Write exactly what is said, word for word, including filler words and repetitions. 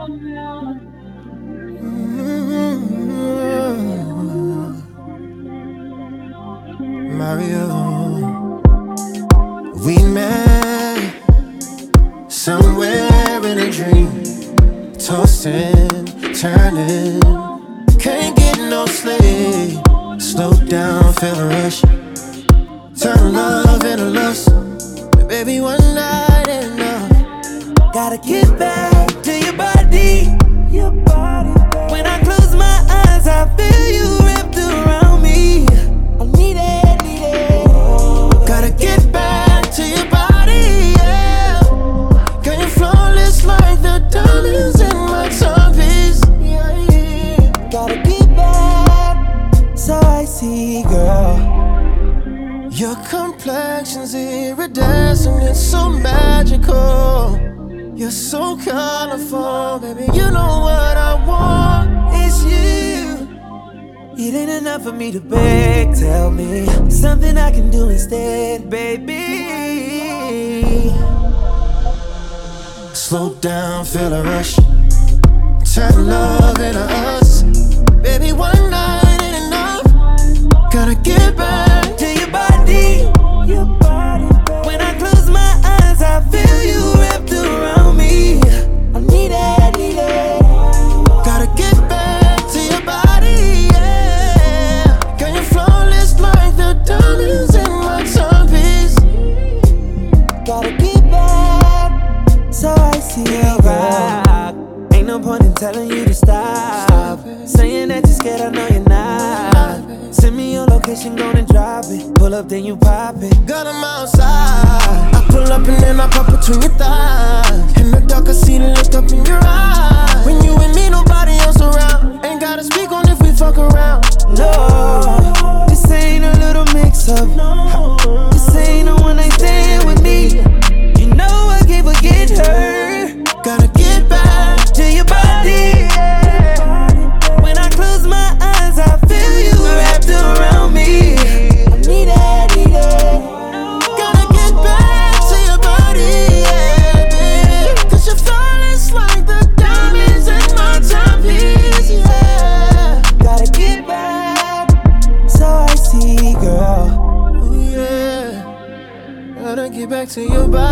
Mario, we met somewhere in a dream, toasting, turning, can't get no sleep. Slow down, feel a rush, turn love into lust. Baby, one night ain't enough. Gotta get back to your body, your body. When I close my eyes, I feel you wrapped around me. I need it, need it. Gotta get back to your body, yeah. Girl, you're flawless like the diamonds in my timepiece, yeah, yeah. Gotta get back, so I see, girl. Your complexion's iridescent, it's so magical. You're so colorful, baby, you know what I want, it's you. It ain't enough for me to beg, tell me something I can do instead, baby. Slow down, feel a rush, turn love into us. Baby, one night ain't enough. Gotta get back to your body, your body, baby. When I close my eyes, I feel you wrapped around me. I need it, need it. Gotta get back to your body, yeah. Girl, you're flawless like the diamonds in my timepiece. Gotta get back, so I see you rock. Ain't no point in telling you to stop, stop saying that you're scared, I know you're not. Send me your location, go and drop it. Pull up, then you pop it. Girl, I'm outside. I pull up and then I pop between your thighs. In the dark, I see the look up in your eyes. When you and me, nobody else around. Ain't gotta speak on if we fuck around. No, this ain't a little mix-up. No, this ain't a one night stand with me. You know I can't forget her. Gotta get back to your body, yeah. When I close my eyes, I feel you wrapped around me. I need it, need it. Gotta get back to your body, yeah, baby. Cause you're flawless like the diamonds in my timepiece, yeah. Gotta get back, so I see, girl. Ooh, yeah. Gotta get back to your body.